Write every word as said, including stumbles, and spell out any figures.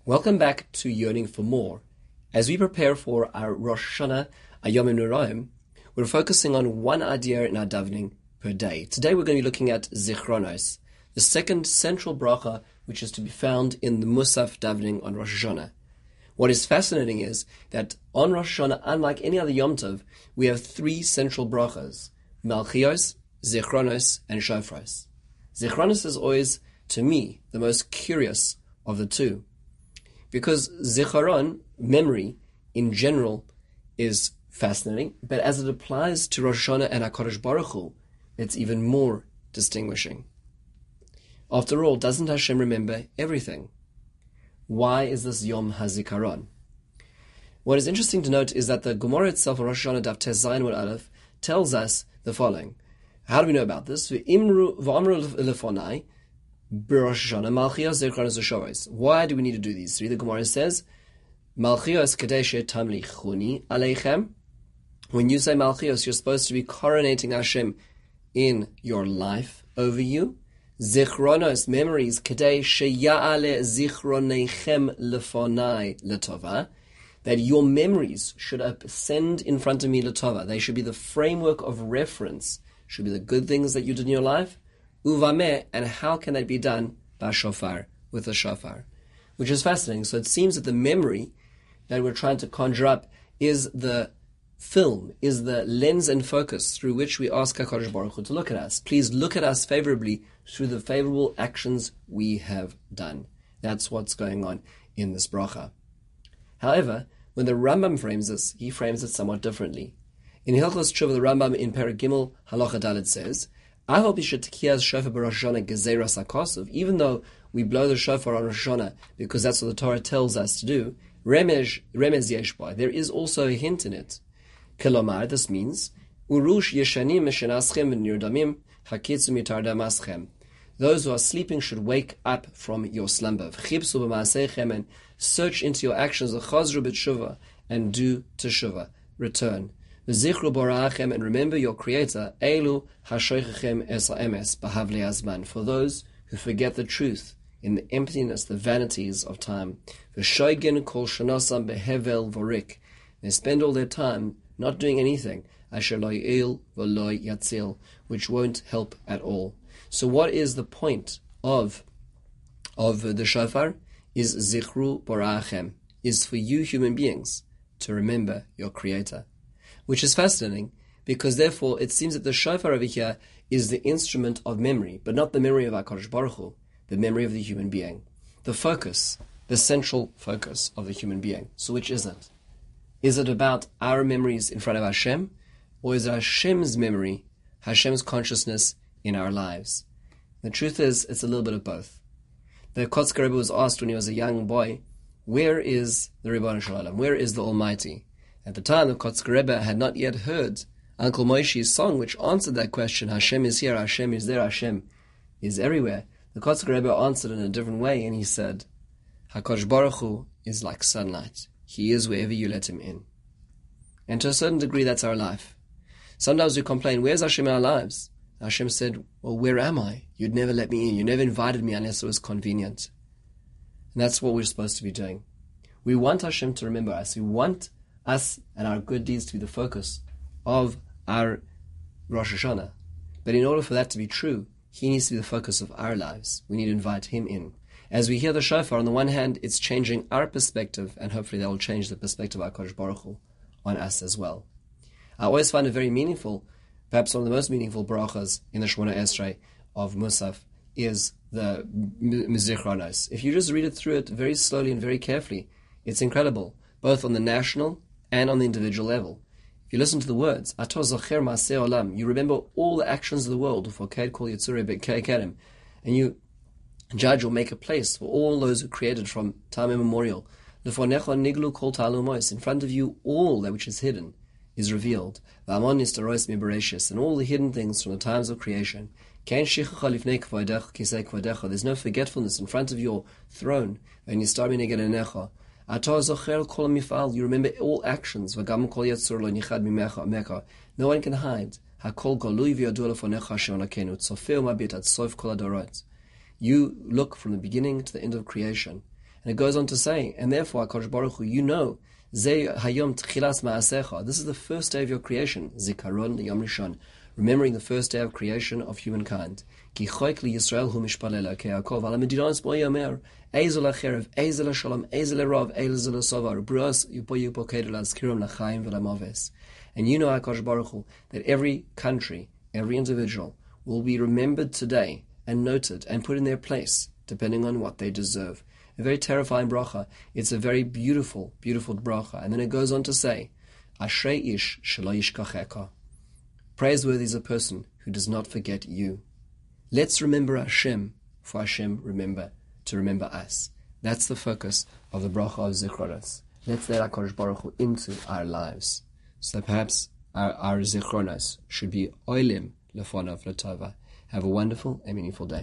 Welcome back to Yearning for More. As we prepare for our Rosh Hashanah Yomim Noraim, we're focusing on one idea in our davening per day. Today we're going to be looking at Zichronos, the second central bracha which is to be found in the Musaf davening on Rosh Hashanah. What is fascinating is that on Rosh Hashanah, unlike any other Yom Tov, we have three central brachas: Malchios, Zichronos, and Shofros. Zichronos is always, to me, the most curious of the two. Because Zicharon, memory, in general, is fascinating, but as it applies to Rosh Hashanah and HaKadosh Baruch Hu, it's even more distinguishing. After all, doesn't Hashem remember everything? Why is this Yom HaZikaron? What is interesting to note is that the Gemara itself on Rosh Hashanah Daf Tes Zayin Wud Aleph tells us the following. How do we know about this? V'imru lefonai. Why do we need to do these three? The Gemara says, Malchios kadeshe tamlichuni aleichem. When you say Malchios, you're supposed to be coronating Hashem in your life over you. Zichronos, memories, kadeshe ya'ale zichronechem lefonai letova. That your memories should ascend in front of me letova. They should be the framework of reference, should be the good things that you did in your life. Uvameh, and how can that be done? Bashofar, with a shofar. Which is fascinating. So it seems that the memory that we're trying to conjure up is the film, is the lens and focus through which we ask HaKadosh Baruch Hu to look at us. Please look at us favorably through the favorable actions we have done. That's what's going on in this bracha. However, when the Rambam frames this, he frames it somewhat differently. In Hilchos Tshuva, the Rambam in Perek Gimel, Halacha Dalet says, even though we blow the shofar on Rosh Hashanah because that's what the Torah tells us to do, remez remez yeshba, there is also a hint in it. Kelomar, this means urush yeshanim meshenaschem v'nirdamim hakitzu mitardamaschem. Those who are sleeping should wake up from your slumber. V'chipsu b'maasechem, and search into your actions. V'chazru b'tshuva, and do teshuva, return. V'zichru bora'achem, and remember your Creator. Elu hashoichechem es ha'emes b'havli azman, for those who forget the truth in the emptiness, the vanities of time. V'shoigen kol shanosam behevel vorik, they spend all their time not doing anything. Asher lo yi'il v'lo yatzil, which won't help at all. So what is the point of of the shofar? Is zichru bora'achem, is for you human beings to remember your Creator. Which is fascinating, because therefore it seems that the shofar over here is the instrument of memory, but not the memory of HaKadosh Baruch Hu, the memory of the human being. The focus, the central focus of the human being. So which is it? Is it about our memories in front of Hashem, or is it Hashem's memory, Hashem's consciousness in our lives? The truth is, it's a little bit of both. The Kotzker Rebbe was asked when he was a young boy, where is the Ribbon Shalom? Where is the Almighty? At the time, the Kotzker Rebbe had not yet heard Uncle Moshe's song, which answered that question. Hashem is here, Hashem is there, Hashem is everywhere. The Kotzker Rebbe answered in a different way, and he said, HaKadosh Baruch Hu is like sunlight. He is wherever you let him in. And to a certain degree, that's our life. Sometimes we complain, where's Hashem in our lives? Hashem said, well, where am I? You'd never let me in. You never invited me unless it was convenient. And that's what we're supposed to be doing. We want Hashem to remember us. We want us and our good deeds to be the focus of our Rosh Hashanah. But in order for that to be true, He needs to be the focus of our lives. We need to invite Him in. As we hear the shofar, on the one hand, it's changing our perspective, and hopefully that will change the perspective of HaKadosh Baruch Hu on us as well. I always find it very meaningful, perhaps one of the most meaningful brachas in the Shemona Esrei of Musaf is the Zichronos. If you just read it through it very slowly and very carefully, it's incredible, both on the national and on the individual level. If you listen to the words, Ato Zocher Maaseh Olam, you remember all the actions of the world, for Ked Kol Yitzurei Be'Kerem, and you judge or make a place for all those who created from time immemorial. Lefonecha Niglu Kol Ta'alumos, in front of you all that which is hidden is revealed. V'amon Nistaros Mibereshis, and all the hidden things from the times of creation. Kein Shichacha Lifnei Kvodecha Kisei Kvodecha, there's no forgetfulness in front of your throne. And Nistar Minegenenecha. You remember all actions. No one can hide. You look from the beginning to the end of creation, And it goes on to say, and therefore, HaKadosh Baruch Hu, you know, Ze Hayom Tchilas Ma'asecha, this is the first day of your creation, Zikaron Yom Rishon, remembering the first day of creation of humankind. Ki choik li Yisrael hu mishpalela ke Yaakov ala medinos bo yomer ezel acherev ezel shalom ezel rav ezel sovar bruas yupo yupo kedel azkirum lachaim v'lamaves. And you know, HaKadosh Baruch Hu, that every country, every individual will be remembered today and noted and put in their place, depending on what they deserve. A very terrifying bracha. It's a very beautiful, beautiful bracha. And then it goes on to say, Ashrei ish shelo yishkacheka. Praiseworthy is a person who does not forget you. Let's remember Hashem, for Hashem remember to remember us. That's the focus of the bracha of Zichronos. Let's let HaKadosh Baruch Hu into our lives. So perhaps our, our Zichronos should be oilim lefonav latova. Have a wonderful and meaningful day.